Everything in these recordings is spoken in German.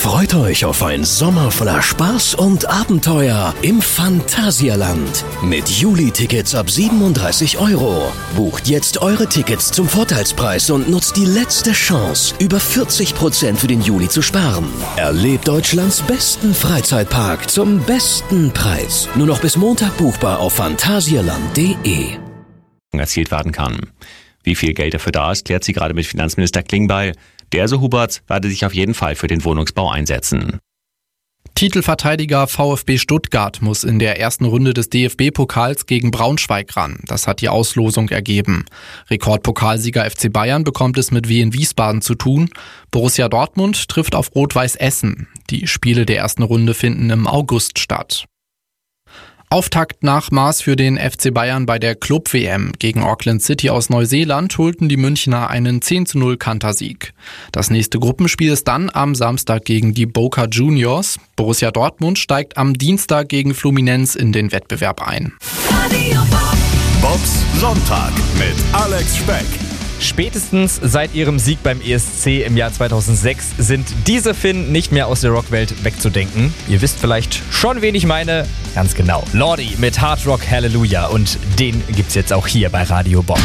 Freut euch auf ein Sommer voller Spaß und Abenteuer im Phantasialand. Mit Juli-Tickets ab 37 €. Bucht jetzt eure Tickets zum Vorteilspreis und nutzt die letzte Chance, über 40% für den Juli zu sparen. Erlebt Deutschlands besten Freizeitpark zum besten Preis. Nur noch bis Montag buchbar auf phantasialand.de. Erzielt werden kann. Wie viel Geld dafür da ist, klärt sie gerade mit Finanzminister Klingbeil. Der, so Huberts, werde sich auf jeden Fall für den Wohnungsbau einsetzen. Titelverteidiger VfB Stuttgart muss in der ersten Runde des DFB-Pokals gegen Braunschweig ran. Das hat die Auslosung ergeben. Rekordpokalsieger FC Bayern bekommt es mit Wien Wiesbaden zu tun. Borussia Dortmund trifft auf Rot-Weiß Essen. Die Spiele der ersten Runde finden im August statt. Auftaktnachmaß für den FC Bayern bei der Club-WM. Gegen Auckland City aus Neuseeland holten die Münchner einen 10:0 Kantersieg. Das nächste Gruppenspiel ist dann am Samstag gegen die Boca Juniors. Borussia Dortmund steigt am Dienstag gegen Fluminense in den Wettbewerb ein. Bobs Sonntag mit Alex Speck. Spätestens seit ihrem Sieg beim ESC im Jahr 2006 sind diese Finnen nicht mehr aus der Rockwelt wegzudenken. Ihr wisst vielleicht schon, wen ich meine. Ganz genau. Lordi mit Hard Rock Hallelujah. Und den gibt's jetzt auch hier bei Radio Bob.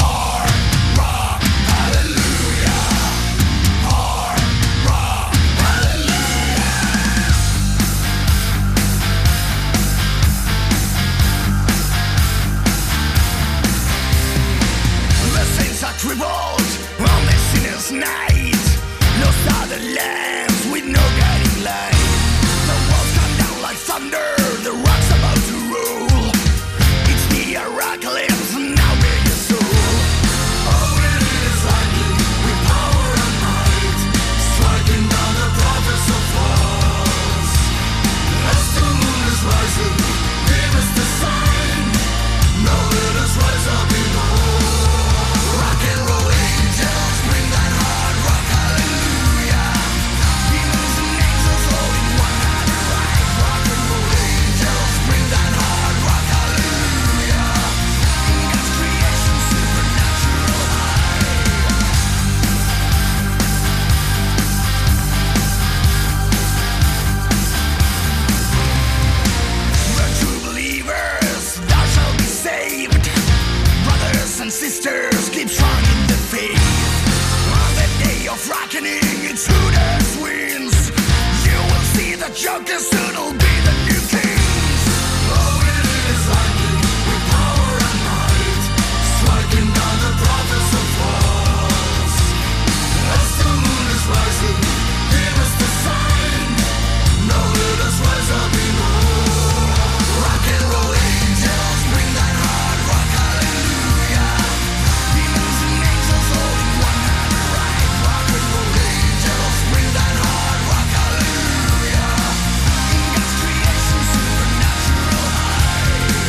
Sisters keep strong in the faith. On the day of reckoning, it's who that wins. You will see the Joker soon will be the new kings. Oh, it is lightning with power and might, striking down the prophets of false. As the moon is rising, give us the sign. Now let us rise up in war. Rock and roll angels, bring that hard rock, hallelujah. Demons and angels holding one hand right. Rock and roll angels, bring that hard rock, hallelujah. In God's creation, supernatural high.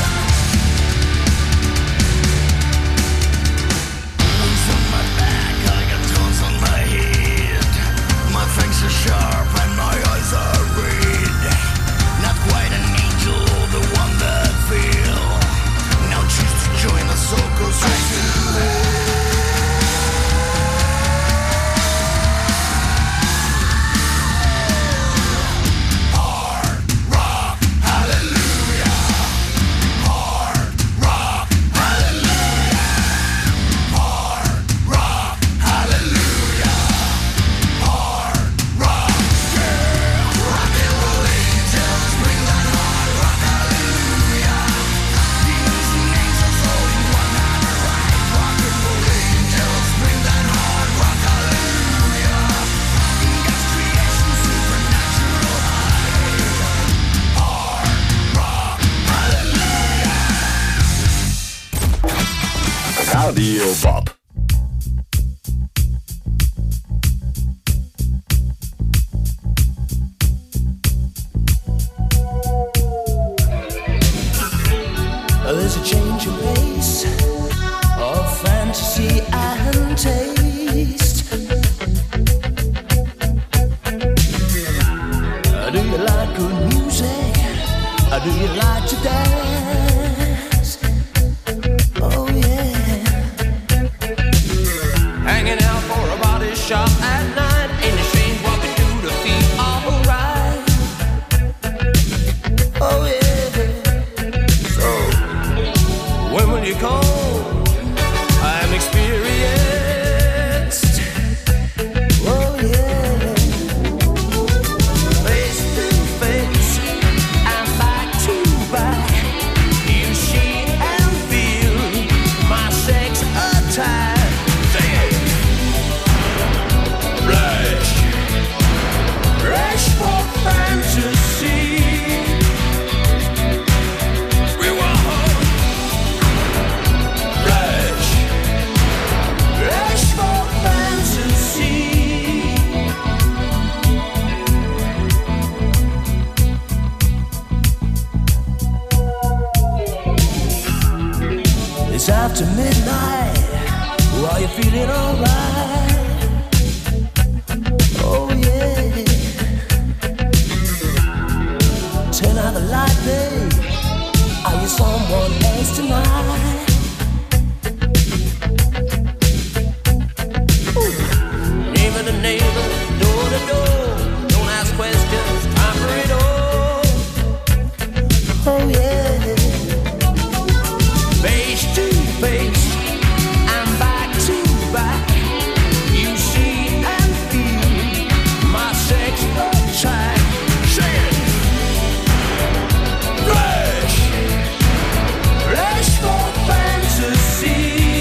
Wings on my back, I got thorns on my head. My fangs are sharp and my eyes are red. Not quite an angel, the one that fell. Now choose to join the soul, 'cause I do. Radio Bob. There's a change in pace of fantasy and taste. Do you like good music? Do you like to dance? Oh yeah. Hanging out for a body shop at night. Ain't it strange what we do to feel all It's after midnight. Are you feeling alright? Oh yeah. Turn out the light, babe. Are you someone else tonight? Neighbor to neighbor, door to door. Don't ask questions, time for it all. Oh yeah. Face to face and back to back. You see and feel my sex attack. Say it. Flesh, flesh for fantasy.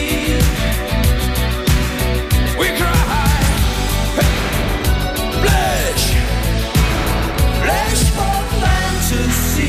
We cry. Hey. Flesh, flesh for fantasy.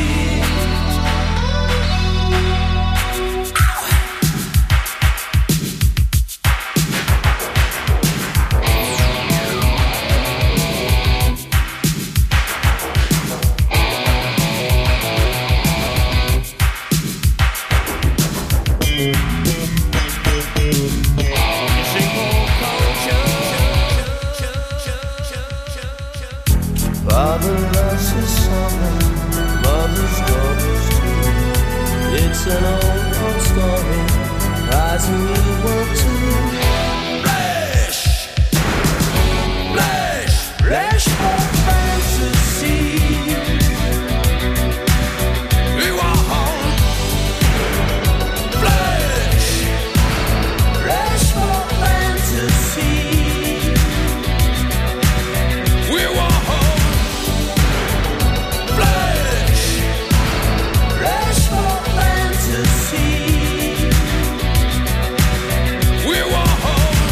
Father loves his son, mother's daughters too. It's an old story, rising you will too. Flesh, flesh, flesh for fantasy. We want home. Flesh, flesh for fantasy. We want home. Flesh, flesh for fantasy. We want home.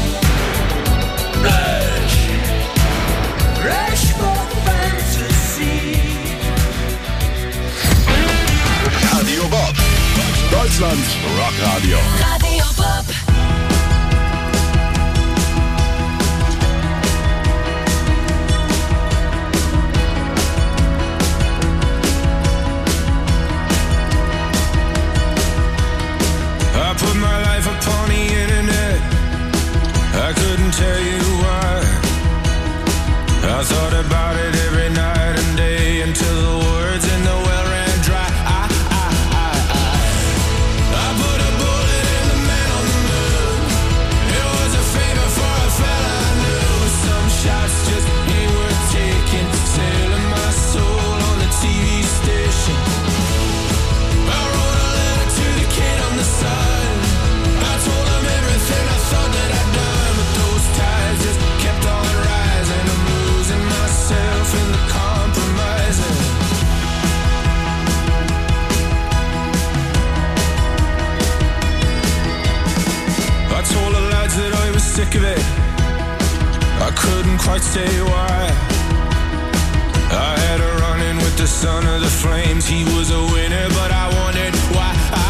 Flesh, flesh for fantasy. Radio Bob. Deutschland Rockradio. Radio Bob. I put my life upon the internet. I couldn't tell you why. I thought about it every night and day until the words in the well ran dry. I put a bullet in the man on the moon. It was a favor for a fella I knew. Some shots just ain't worth taking. Selling my soul on the TV station. I wrote a letter to the kid on the side. I told him everything I thought that I'd done, but those ties just kept on rising. I'm losing myself in the compromising. I told the lads that I was sick of it. I couldn't quite say why. I had a run-in with the son of the flames. He was a winner, but I wanted why.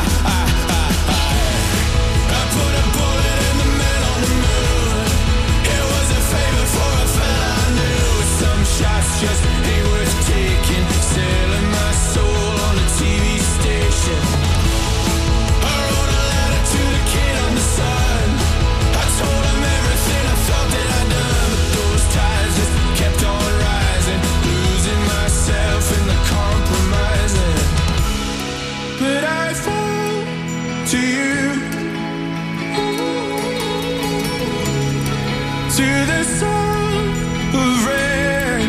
I put a bullet in the man on the moon. It was a favor for a fella I knew. Some shots just ain't worth taking. Selling my soul on a TV station. I wrote a letter to the kid on the side. I told him everything I thought that I'd done, but those ties just kept on rising. Losing myself in the compromising. But I fall to you, to the sound of rain,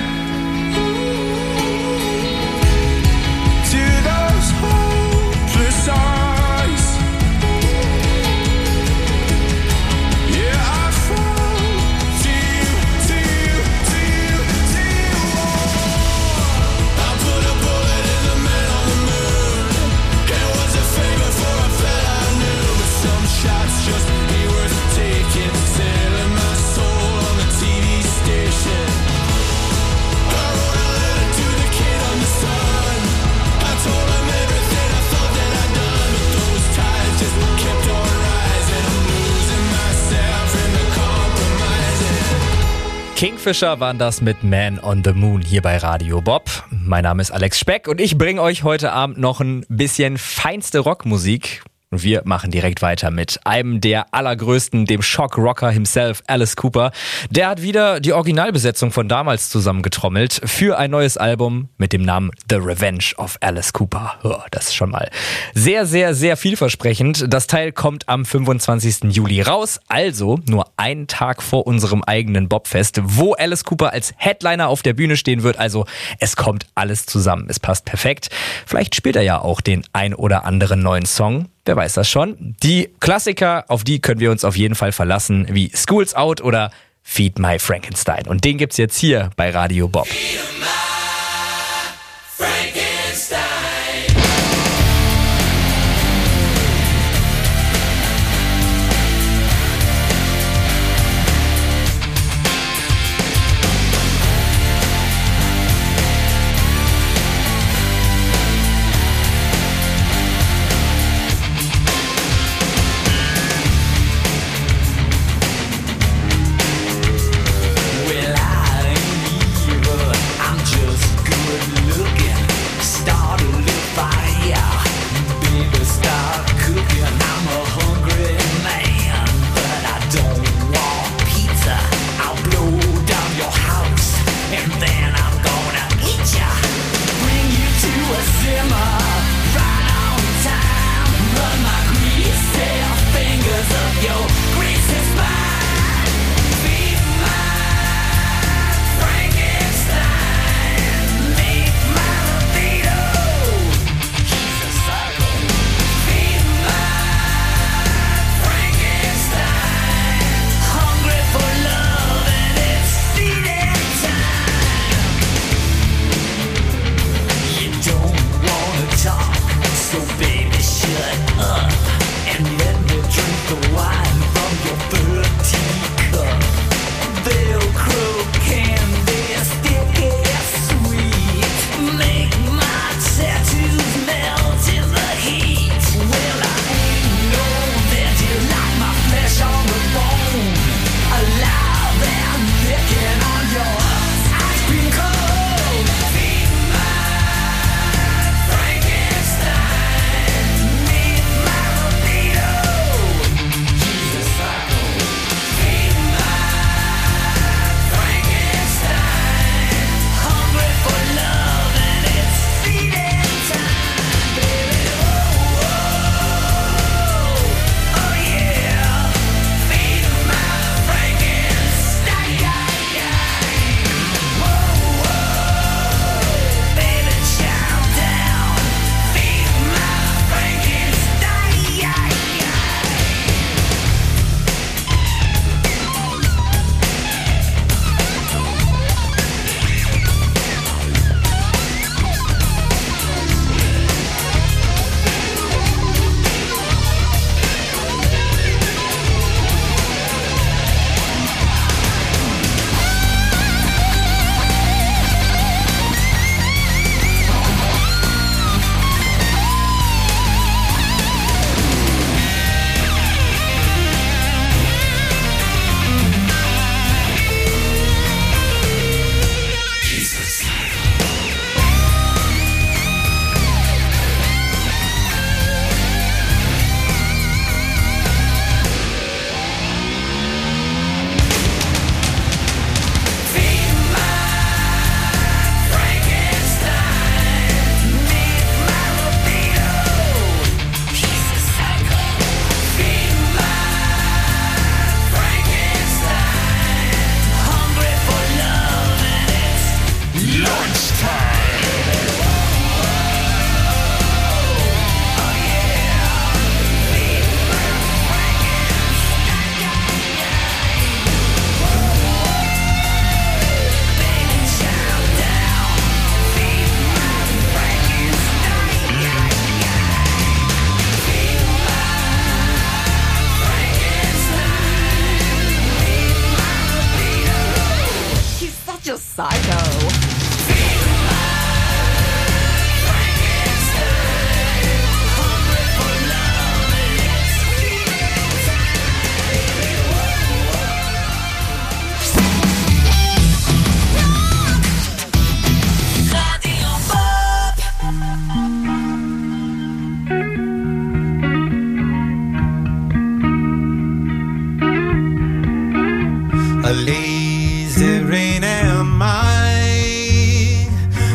to those hopeless eyes. Yeah, I fall to you, to you, to you, to you. I put a bullet in the man on the moon. It was a favor for a fella I knew, but some shots just ain't worth taking. Selling my soul on the TV station. I wrote a letter to the kid on the sun. I told him everything I thought that I'd done, but those ties just kept on rising. I'm losing myself in the compromising. Kingfisher waren das mit Man on the Moon hier bei Radio Bob. Mein Name ist Alex Speck und ich bringe euch heute Abend noch ein bisschen feinste Rockmusik. Und wir machen direkt weiter mit einem der allergrößten, dem Shock-Rocker himself, Alice Cooper. Der hat wieder die Originalbesetzung von damals zusammengetrommelt für ein neues Album mit dem Namen The Revenge of Alice Cooper. Oh, das ist schon mal sehr, sehr, sehr vielversprechend. Das Teil kommt am 25. Juli raus, also nur einen Tag vor unserem eigenen Bobfest, wo Alice Cooper als Headliner auf der Bühne stehen wird. Also es kommt alles zusammen. Es passt perfekt. Vielleicht spielt er ja auch den ein oder anderen neuen Song. Wer weiß das schon. Die Klassiker, auf die können wir uns auf jeden Fall verlassen, wie School's Out oder Feed My Frankenstein. Und den gibt's jetzt hier bei Radio Bob.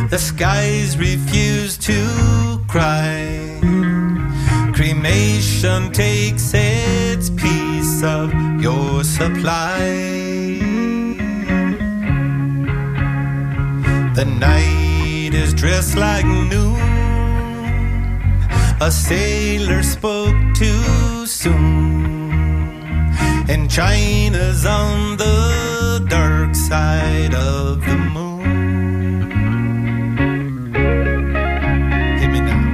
The skies refuse to cry. Cremation takes its piece of your supply. The night is dressed like noon. A sailor spoke too soon. And China's on the dark side of the moon. Hit me now.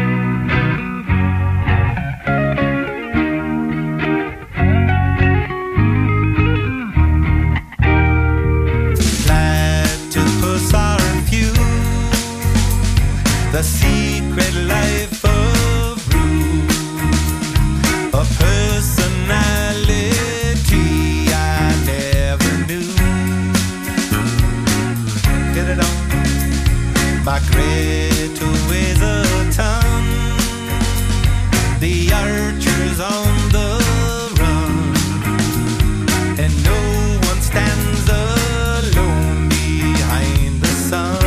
Platypus are few. The secret life of Rue. A personality I never knew. Get it on. My Greta weighs a ton. The archer's on the run. And no one stands alone behind the sun.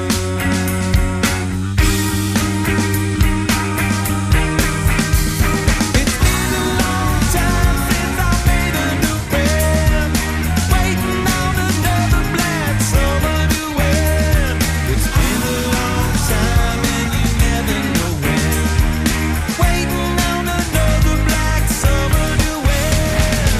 It's been a long time since I made a new friend. Waiting on another black summer to win. It's been a long time and you never know when. Waiting on another black summer to win.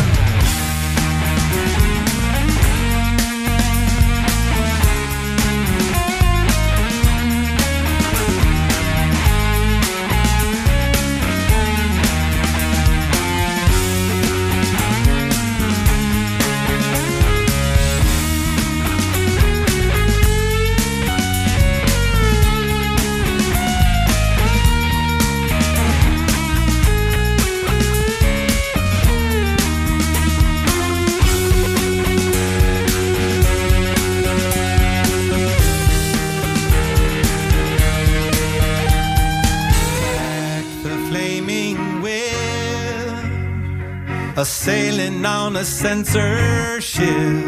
The flaming wheel, a sailing on a censorship,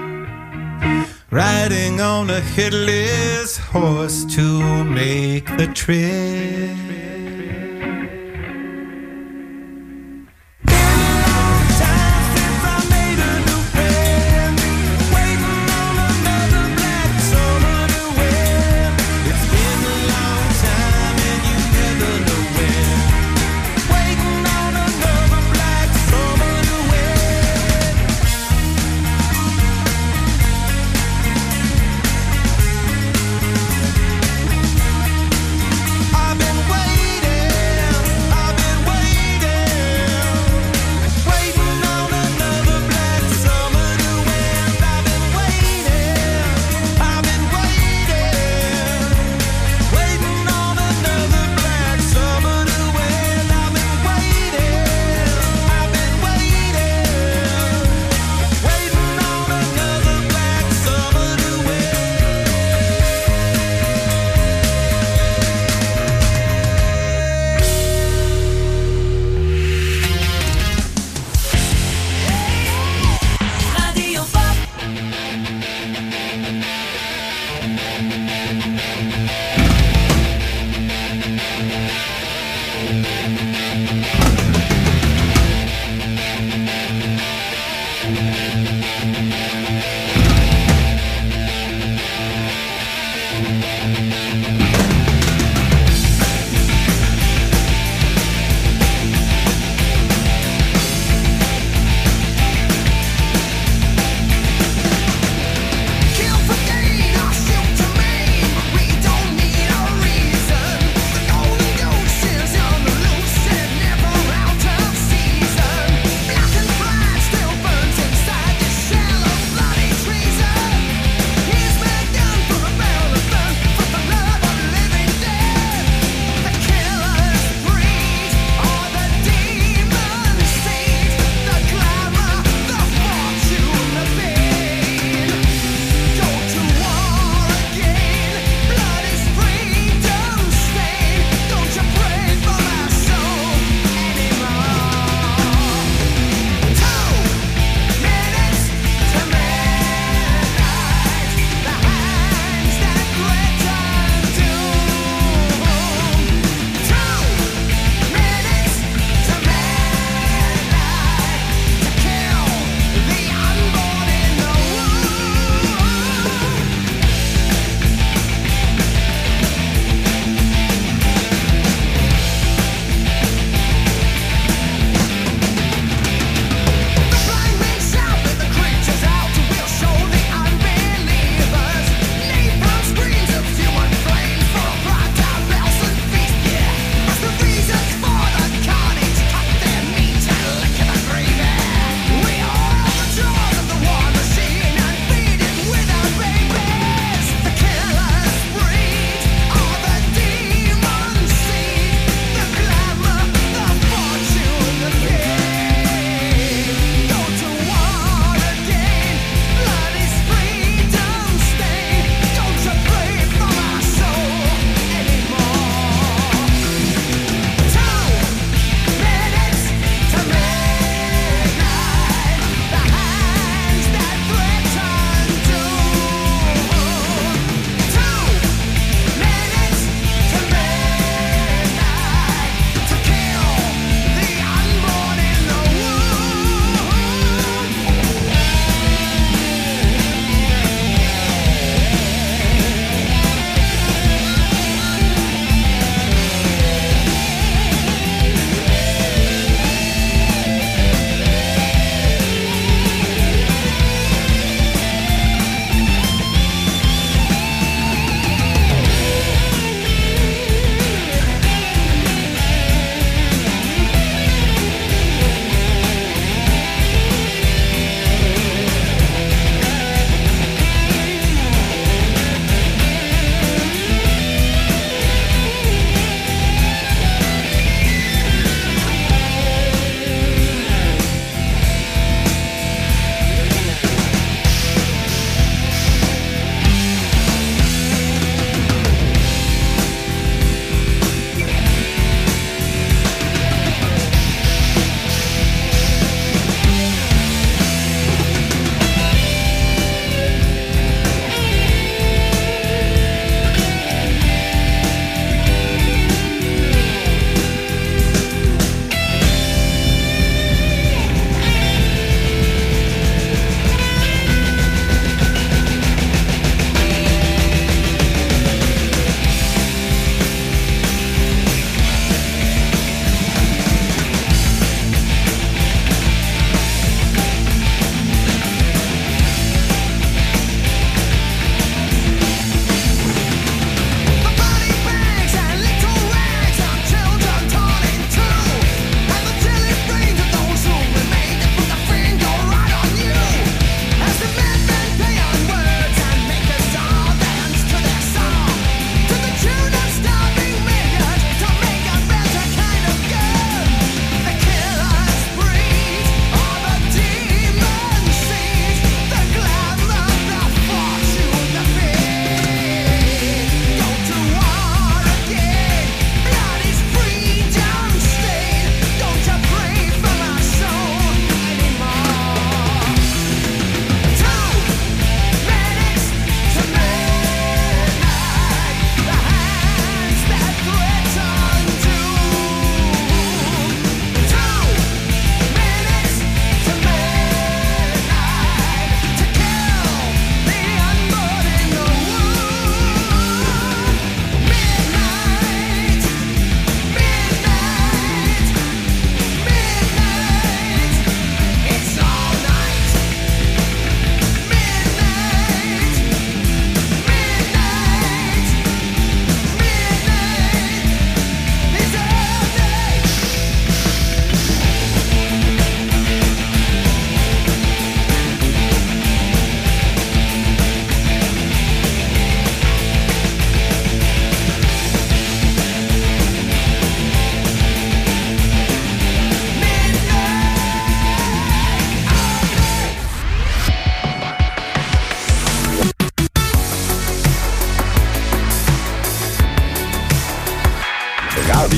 riding on a headless horse to make the trip. I've been For the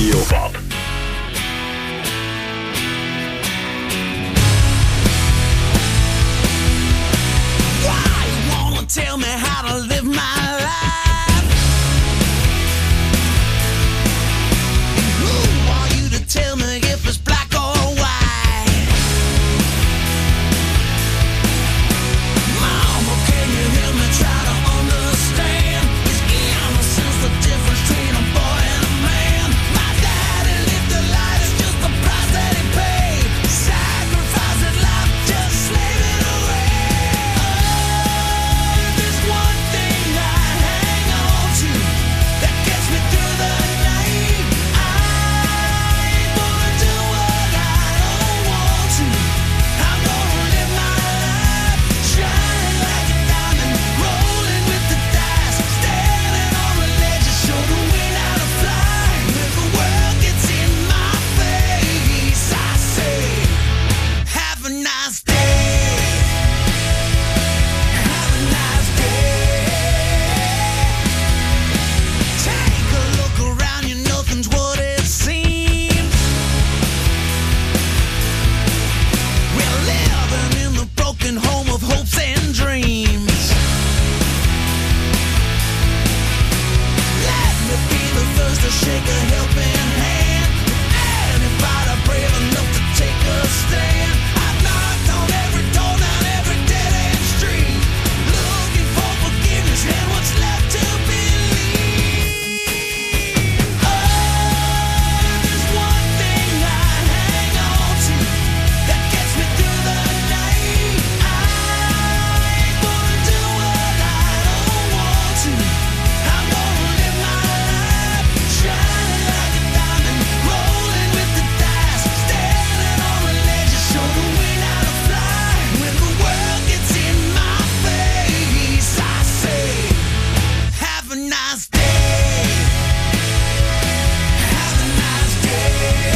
Radio Bob. Why you wanna tell me how to live my life? Who are you to tell me if it's black or white? Mama, can you help me try to understand? Is innocence the difference between a boy and a man? My daddy lived a life, it's just the price that he paid. Sacrificed his life, just slave it away. There's one thing I hang on to that gets me through the night. I ain't gonna do what I don't want to. I'm gonna live my life shining like a diamond, rolling with the dice, standing on the ledge to show the wind how to fly. When the world gets in my face, I say, have a nice day. Have a nice day. Take a look around you, nothing's what it seems. We're living in the broken home of hopes and dreams. Let me be the first to shake a helping hand. Anybody brave enough to take a stand? I've knocked on every door, down every dead-end street, looking for forgiveness and what's left to believe. There's one thing I hang on to that gets me through the night. I ain't gonna do what I don't want to. I'm gonna live my life shining like a diamond, rolling with the dice, standing on the ledge to show the wind how to fly. When the world gets in my face, I say, have a nice day. Have a nice day.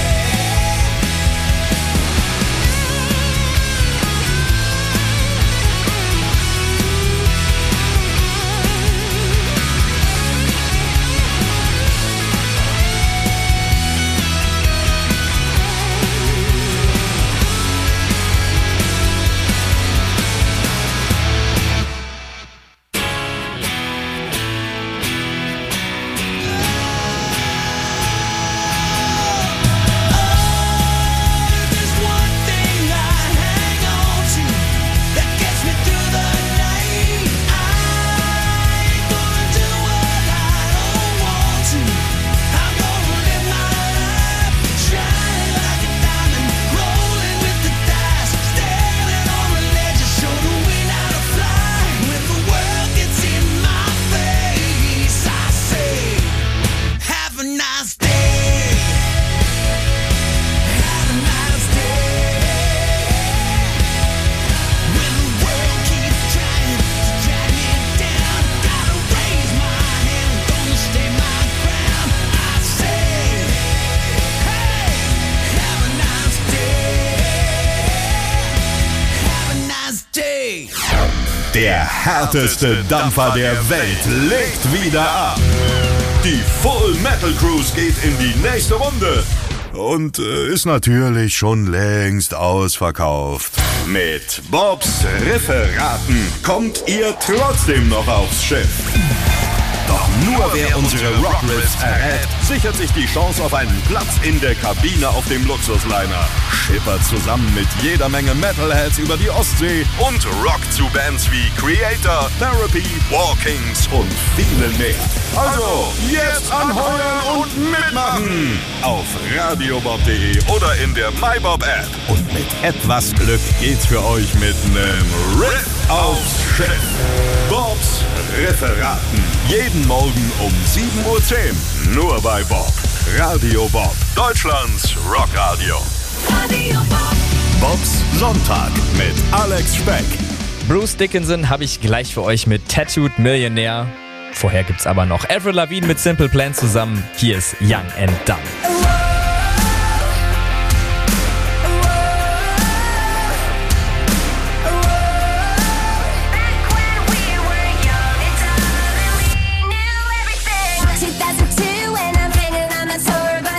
There's one thing I hang on to that gets me through the night. I ain't gonna do what I don't want to. I'm gonna live my life shining like a diamond, rolling with the dice, standing on the ledge to show the wind how to fly. When the world gets in my face, I say, have a nice day. Have a nice day. When the world keeps trying to drag me down, gotta raise my hand, gonna stay my ground. I say, hey, have a nice day. Have a nice day. Der härteste Dampfer der Welt legt wieder ab. Die Full Metal Cruise geht in die nächste Runde. Und ist natürlich schon längst ausverkauft. Mit Bobs Referaten kommt ihr trotzdem noch aufs Schiff. Doch nur wer unsere Rockriffs errät, sichert sich die Chance auf einen Platz in der Kabine auf dem Luxusliner. Schippert zusammen mit jeder Menge Metalheads über die Ostsee und rockt zu Bands wie Creator, Therapy, Walkings und vielen mehr. Also, jetzt anheuern und mitmachen! Auf radiobob.de oder in der MyBob-App. Und mit etwas Glück geht's für euch mit nem Riff aufs Schiff. Bobs Referaten. Jeden Morgen um 7:10 Uhr. Nur bei Bob. Radio Bob. Deutschlands Rockradio. Radio Bob. Bobs Sonntag mit Alex Speck. Bruce Dickinson habe ich gleich für euch mit Tattooed Millionaire. Vorher gibt's aber noch Avril Lavigne mit Simple Plan zusammen. Hier ist Young and Dumb. When I'm hanging on the tour bus.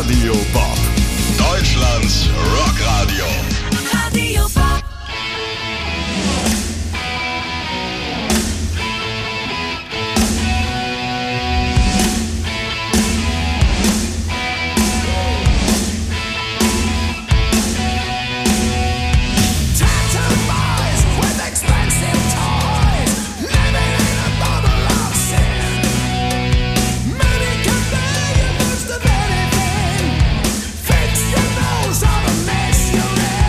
Radio Bob. Deutschlands Rockradio. Radio Bob. Tattooed boys with expensive toys, living in a bubble of sin. Many can be used of anything. Fix your nose on a mess you're in.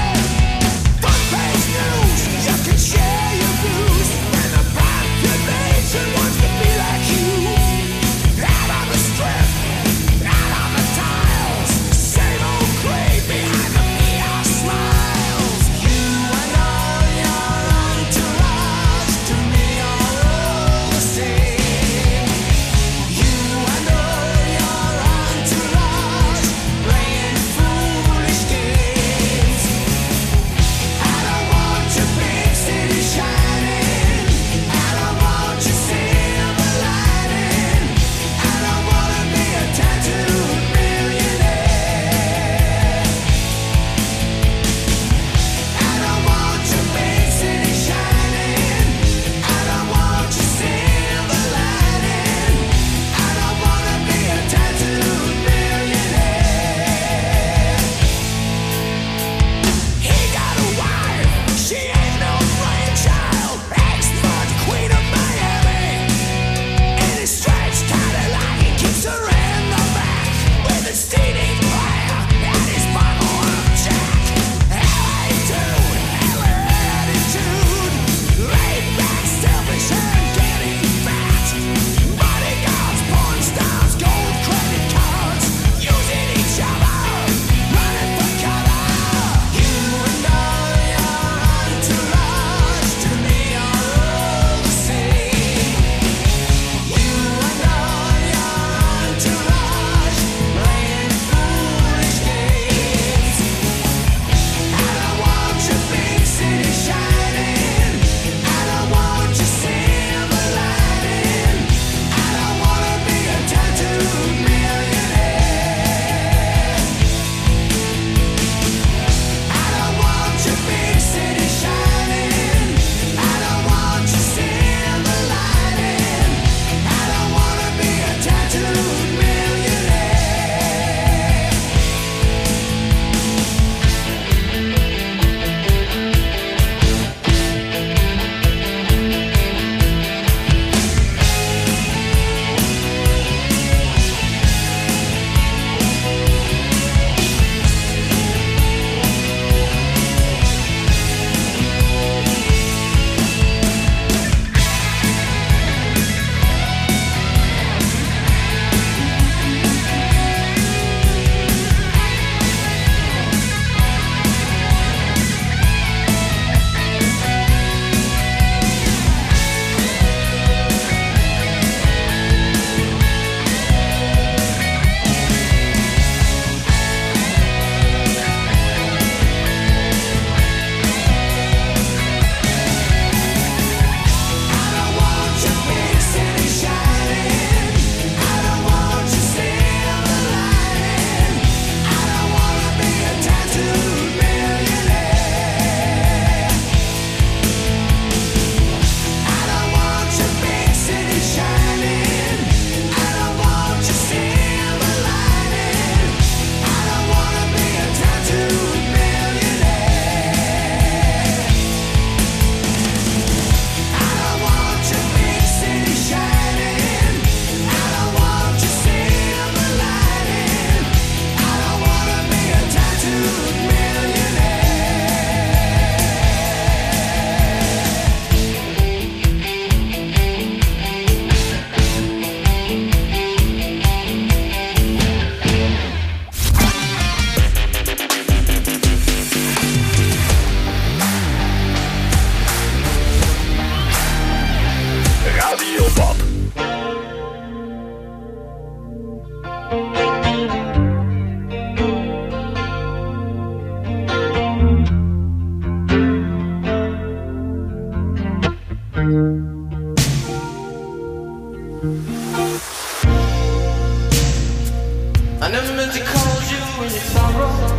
calls you in your sorrow.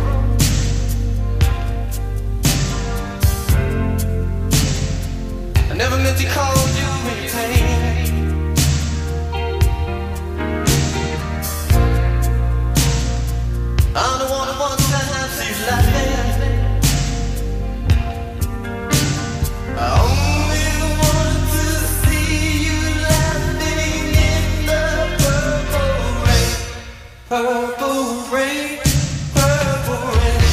I never meant to call you in your pain. I'm the one who wants to have you laughing. I only want to see you laughing in the purple rain. Purple rain, purple rain.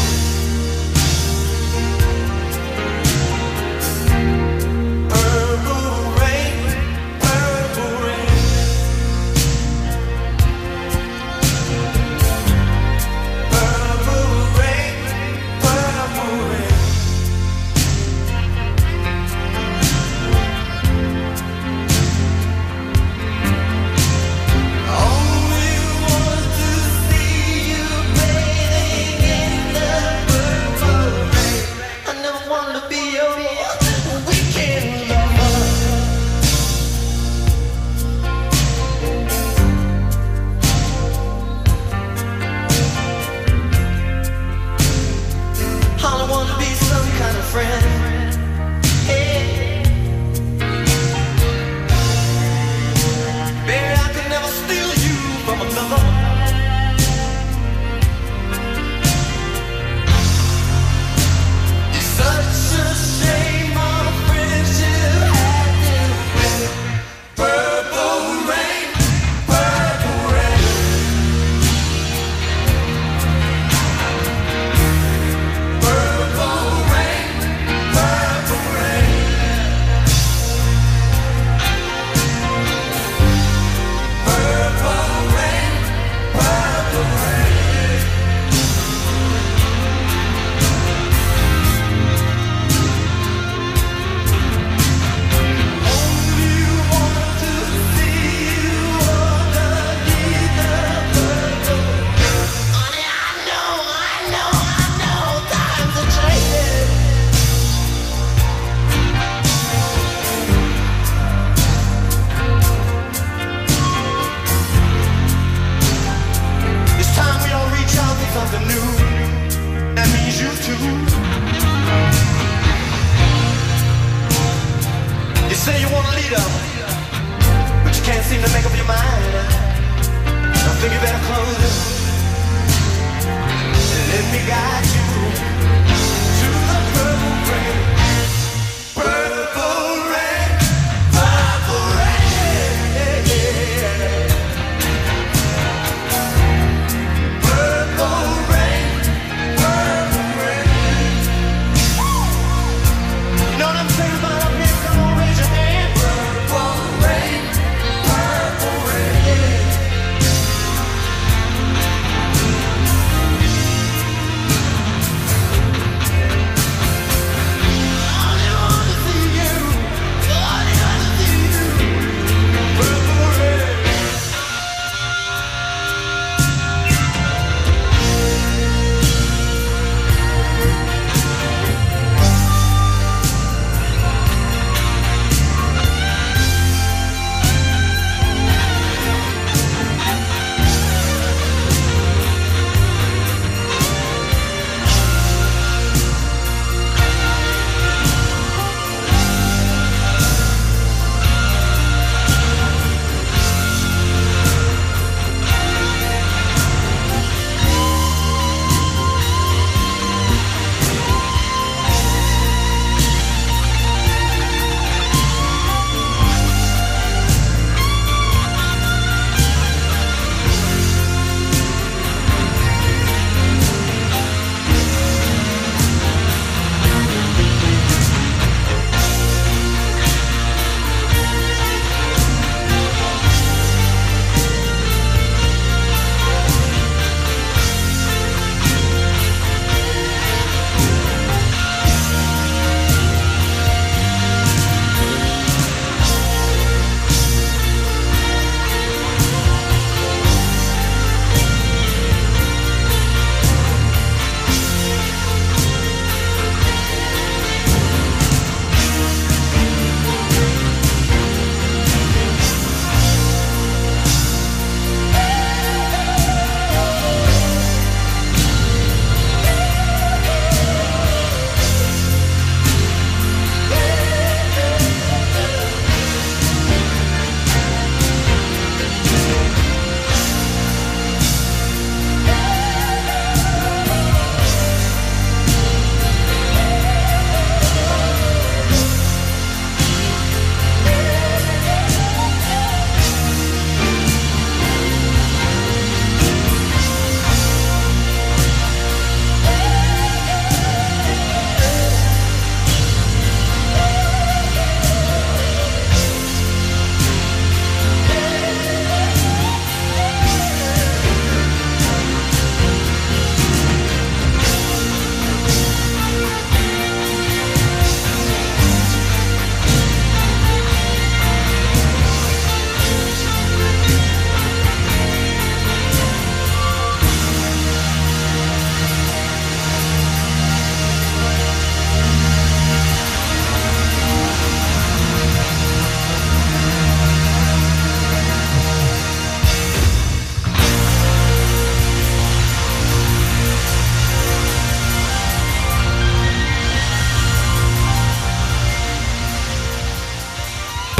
Purple rain, purple rain. Purple rain, purple rain. Only want to see you bathing in the purple rain. I never wanted to be your weekend lover. I don't want to be some kind of friend. Hey. Baby, I could never steal you from another. It's such a shame our friendship had to end. Purple rain, purple rain. Purple rain, purple rain. Purple rain, purple rain. Only want to see you underneath the purple. Honey, I know, times are changing. It's time we all reach out for something new. That means you too. You say you want a leader, but you can't seem to make up your mind. I think you better close it and let me guide you to the purple rain. Purple rain, purple rain. Purple rain, purple rain. You know what I'm saying about up here? Come on, raise your hand. Purple rain, purple rain.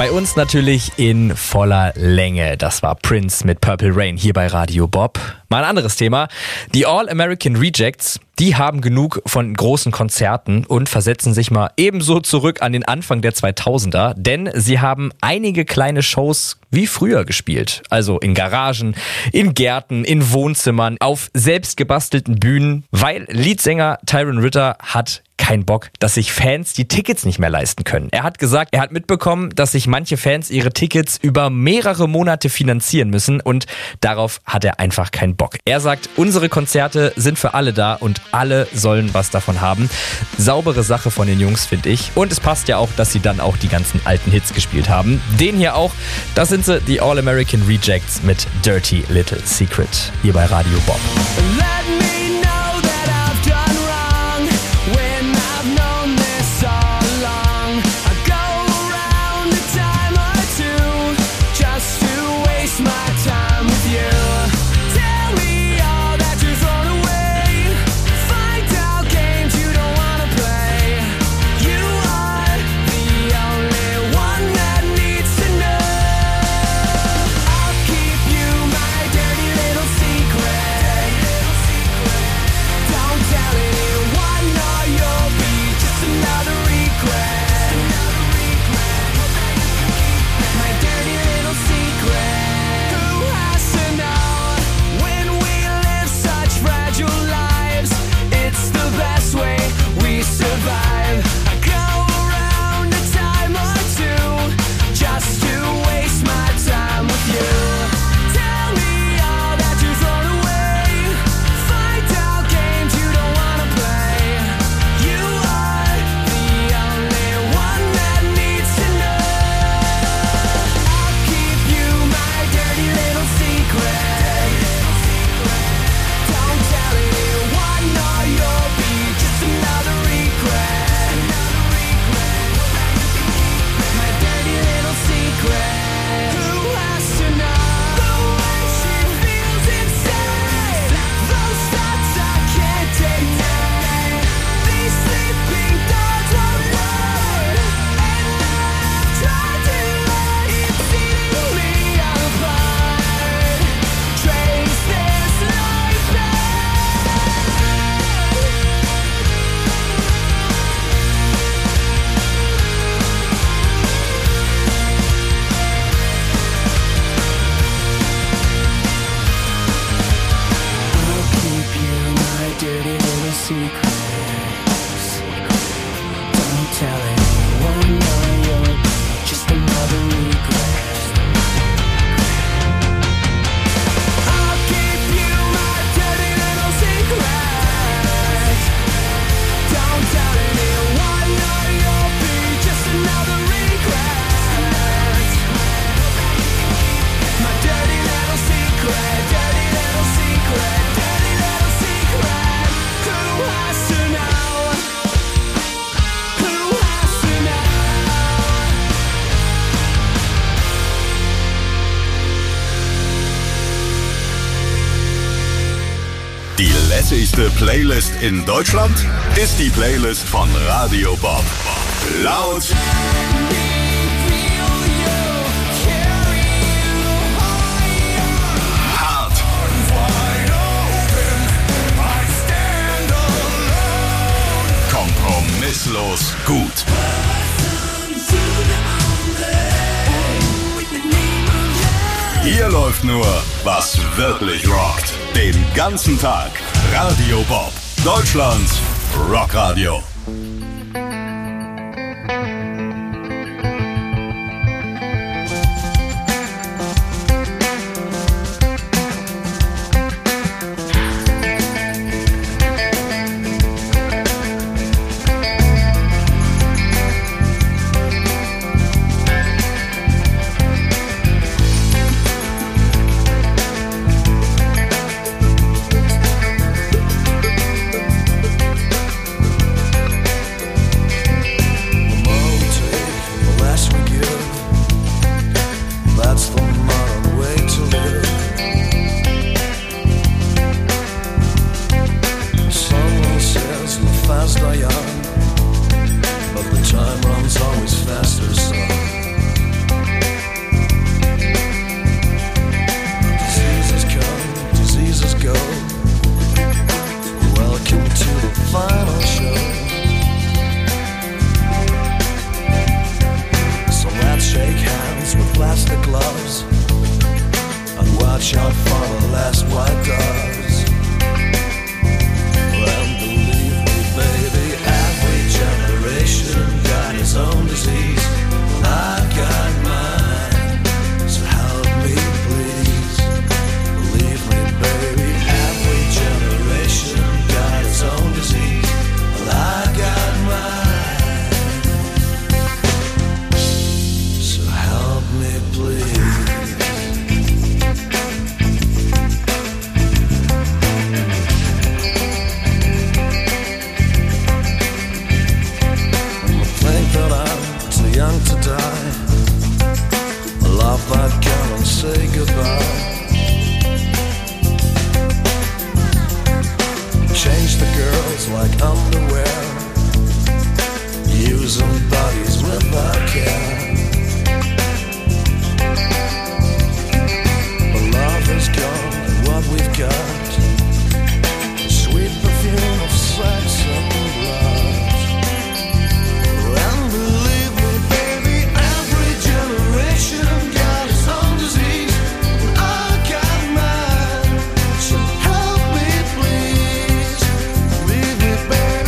Bei uns natürlich in voller Länge. Das war Prince mit Purple Rain hier bei Radio Bob. Mal ein anderes Thema. Die All-American Rejects, die haben genug von großen Konzerten und versetzen sich mal ebenso zurück an den Anfang der 2000er, denn sie haben einige kleine Shows wie früher gespielt. Also in Garagen, in Gärten, in Wohnzimmern, auf selbst gebastelten Bühnen, weil Leadsänger Tyron Ritter hat kein Bock, dass sich Fans die Tickets nicht mehr leisten können. Er hat gesagt, er hat mitbekommen, dass sich manche Fans ihre Tickets über mehrere Monate finanzieren müssen und darauf hat er einfach keinen Bock. Er sagt, unsere Konzerte sind für alle da und alle sollen was davon haben. Saubere Sache von den Jungs, finde ich. Und es passt ja auch, dass sie dann auch die ganzen alten Hits gespielt haben. Den hier auch, das sind sie, die All-American Rejects mit Dirty Little Secret. Hier bei Radio Bob. Let me know that I've done wrong when I've known this all along. I go around a time or two just to waste my time with you. Tell me all that you're thrown away. Find out games you don't wanna play. You are the only one that needs to know. I'll keep you my dirty little secret. Don't tell anyone or you'll be just another regret. My dirty little secret. Who has to know when we live such fragile lives? It's the best way we survive. I go around a time or two just to waste my time with you. Tell me all that you've thrown away. Find out games you don't wanna play. You are the only one that needs to know. I'll keep you my dirty little secret. Don't tell anyone or you'll be just another regret. My dirty little secret. Who has to know the way she feels inside? Those thoughts I can't deny. These sleeping thoughts won't lie. And I've tried to let it eating me apart. Trace this life back. I'll keep you my dirty little secrets. Don't tell anyone or you'll be just another regret. I'll keep you my dirty little secrets. Don't tell anyone or you'll be just another regret. My dirty little secret, dirty little secret, dirty little secret. Who has to know? Who has to know? Die lässigste Playlist in Deutschland ist die Playlist von Radio Bob. Laut, hart kompromisslos gut. Hier läuft nur, was wirklich rockt. Den ganzen Tag. Radio Bob. Deutschlands Rockradio. like underwear, using bodies without care. But love is gone, and what we've got, sweet perfume of sex and blood. And believe me, baby, every generation got its own disease, and I got mine. So help me, please, leave me, baby.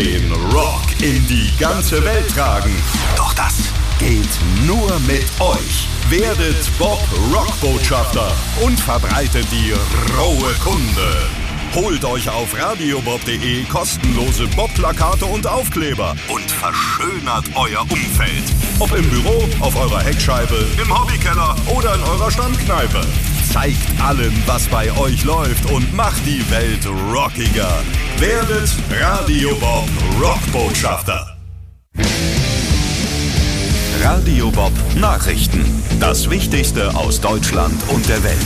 Den Rock in die ganze Welt tragen. Doch das geht nur mit euch. Werdet Bob Rock-Botschafter und verbreitet die rohe Kunde. Holt euch auf radiobob.de kostenlose Bob-Plakate und Aufkleber und verschönert euer Umfeld. Ob im Büro, auf eurer Heckscheibe, im Hobbykeller oder in eurer Stammkneipe. Zeigt allen, was bei euch läuft und macht die Welt rockiger. Werdet Radio Bob Rock-Botschafter. Radio Bob Nachrichten. Das Wichtigste aus Deutschland und der Welt.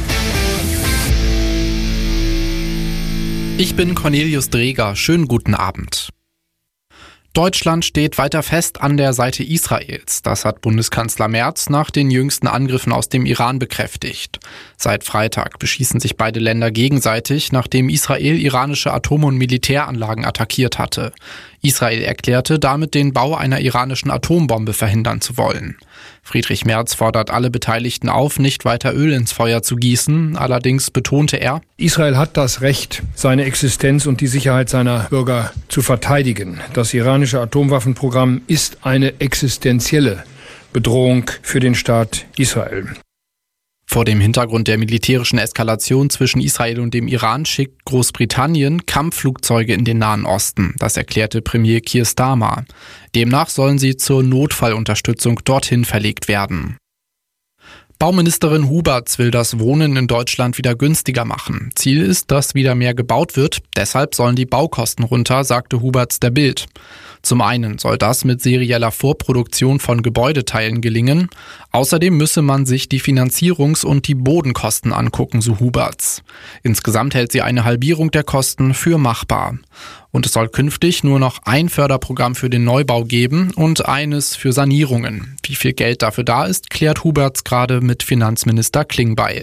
Ich bin Cornelius Dreger. Schönen guten Abend. Deutschland steht weiter fest an der Seite Israels. Das hat Bundeskanzler Merz nach den jüngsten Angriffen aus dem Iran bekräftigt. Seit Freitag beschießen sich beide Länder gegenseitig, nachdem Israel iranische Atom- und Militäranlagen attackiert hatte. Israel erklärte, damit den Bau einer iranischen Atombombe verhindern zu wollen. Friedrich Merz fordert alle Beteiligten auf, nicht weiter Öl ins Feuer zu gießen. Allerdings betonte er: Israel hat das Recht, seine Existenz und die Sicherheit seiner Bürger zu verteidigen. Das iranische Atomwaffenprogramm ist eine existenzielle Bedrohung für den Staat Israel. Vor dem Hintergrund der militärischen Eskalation zwischen Israel und dem Iran schickt Großbritannien Kampfflugzeuge in den Nahen Osten. Das erklärte Premier Keir Starmer. Demnach sollen sie zur Notfallunterstützung dorthin verlegt werden. Bauministerin Huberts will das Wohnen in Deutschland wieder günstiger machen. Ziel ist, dass wieder mehr gebaut wird. Deshalb sollen die Baukosten runter, sagte Huberts der Bild. Zum einen soll das mit serieller Vorproduktion von Gebäudeteilen gelingen. Außerdem müsse man sich die Finanzierungs- und die Bodenkosten angucken, so Huberts. Insgesamt hält sie eine Halbierung der Kosten für machbar. Und es soll künftig nur noch ein Förderprogramm für den Neubau geben und eines für Sanierungen. Wie viel Geld dafür da ist, klärt Huberts gerade mit Finanzminister Klingbeil.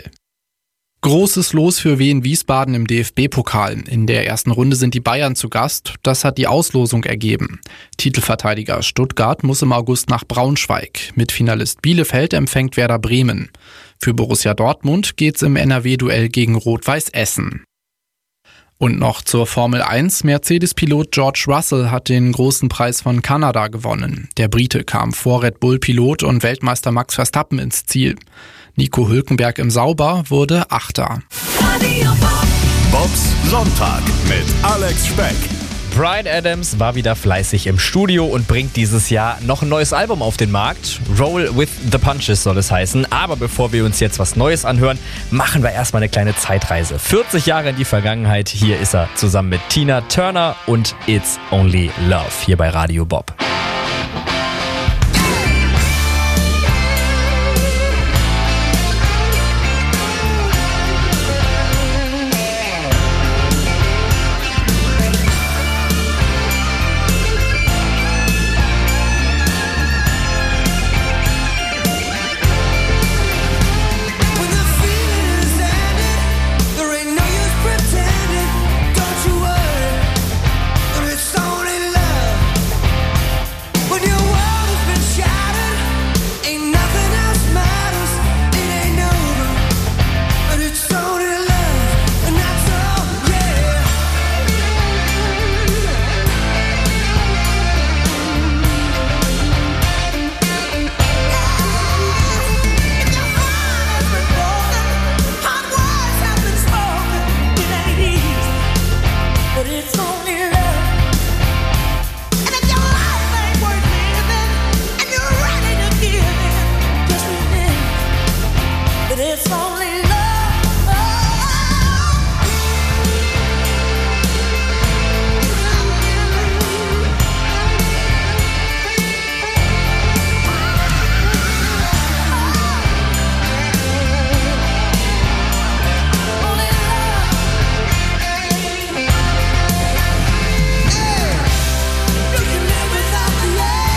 Großes Los für Wien Wiesbaden im DFB-Pokal. In der ersten Runde sind die Bayern zu Gast. Das hat die Auslosung ergeben. Titelverteidiger Stuttgart muss im August nach Braunschweig. Mitfinalist Bielefeld empfängt Werder Bremen. Für Borussia Dortmund geht's im NRW-Duell gegen Rot-Weiß Essen. Und noch zur Formel 1. Mercedes-Pilot George Russell hat den großen Preis von Kanada gewonnen. Der Brite kam vor Red Bull-Pilot und Weltmeister Max Verstappen ins Ziel. Nico Hülkenberg im Sauber wurde Achter. Bobs Sonntag mit Alex Speck. Bryan Adams war wieder fleißig im Studio und bringt dieses Jahr noch ein neues Album auf den Markt. Roll with the Punches soll es heißen. Aber bevor wir uns jetzt was Neues anhören, machen wir erstmal eine kleine Zeitreise. 40 Jahre in die Vergangenheit. Hier ist er zusammen mit Tina Turner und It's Only Love hier bei Radio Bob.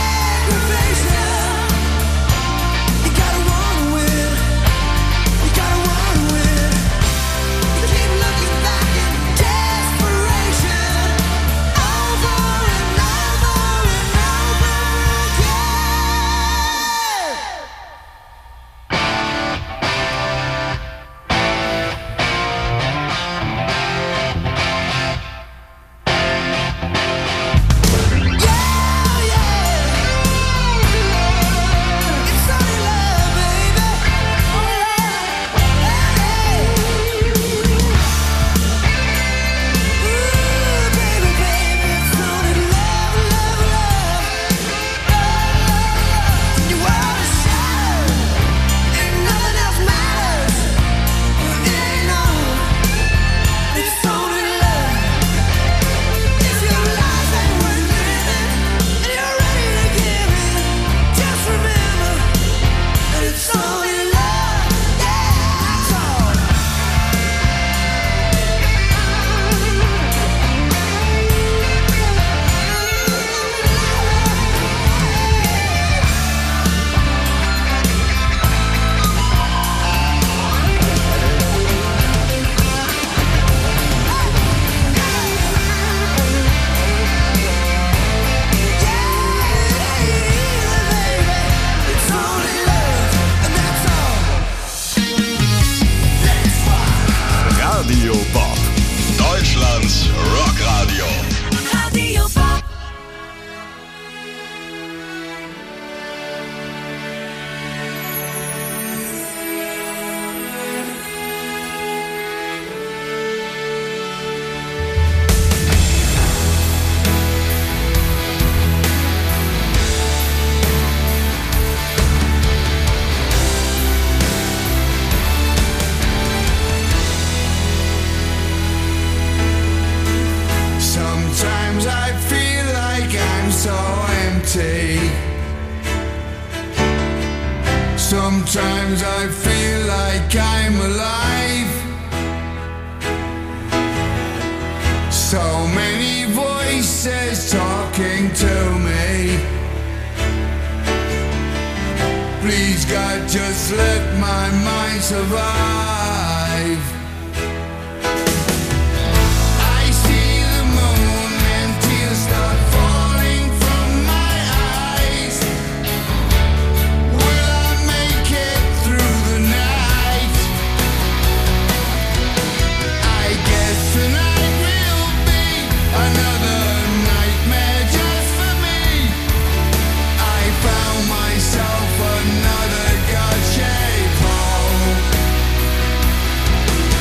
You gotta Radio Bob. Deutschlands Rockradio. Radio Bob. Sometimes I feel like I'm so empty. Sometimes I feel like I'm alive. So many voices talking to me. Please God, just let my mind survive. I see the moon and tears start falling from my eyes. Will I make it through the night? I guess tonight will be another nightmare just for me. I found myself another God-shaped hole.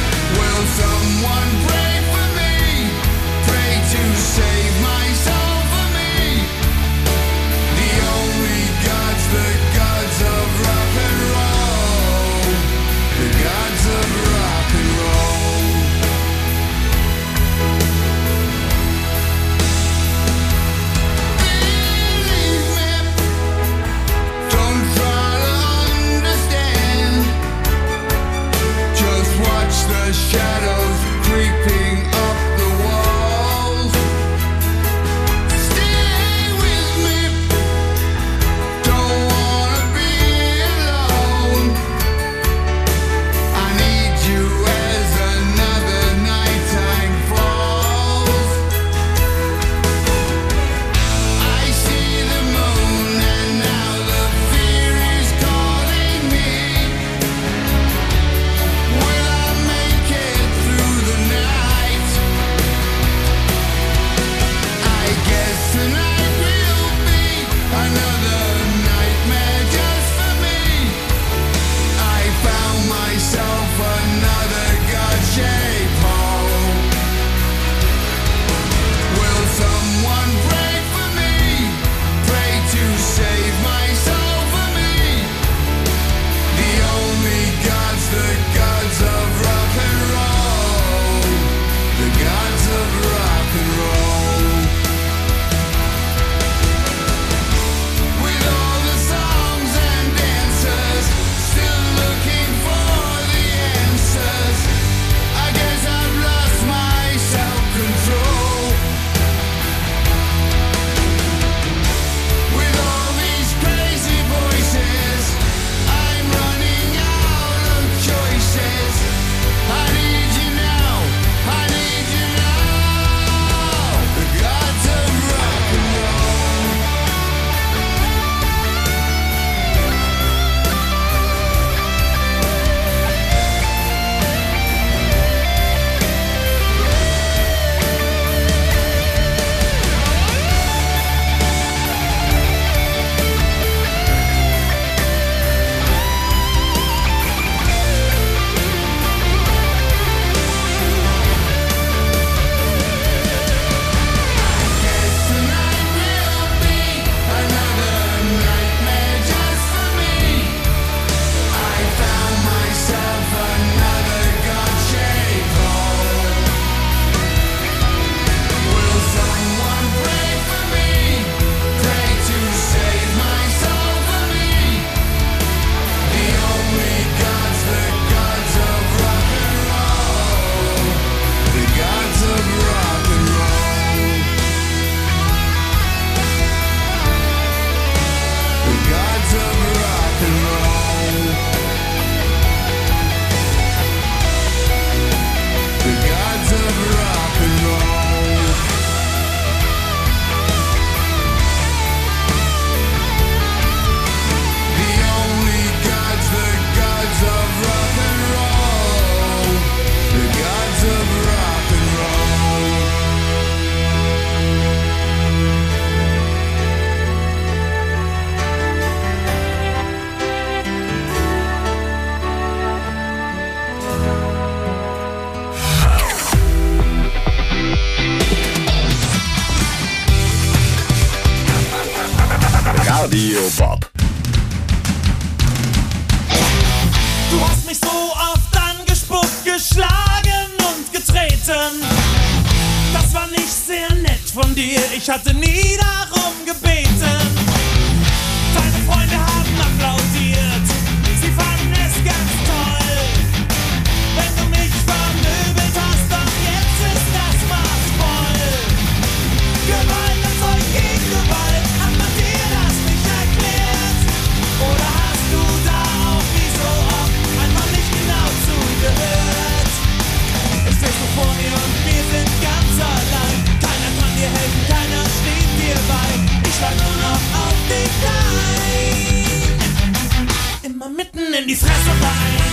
ich hatte nie darum gebeten. Deine Freunde haben applaudiert, sie fanden es ganz toll. Wenn du mich vermöbelt hast, doch jetzt ist das Maß voll. Gewalt erzeugt gegen Gewalt, hat man dir das nicht erklärt? Oder hast du da auch wie so oft einfach nicht genau zugehört? Ich stehst du vor mir und wir sind ganz allein. Keiner kann dir helfen, keiner steht dir bei. Ich schlag nur noch auf dich ein. Immer mitten in die Fresse rein.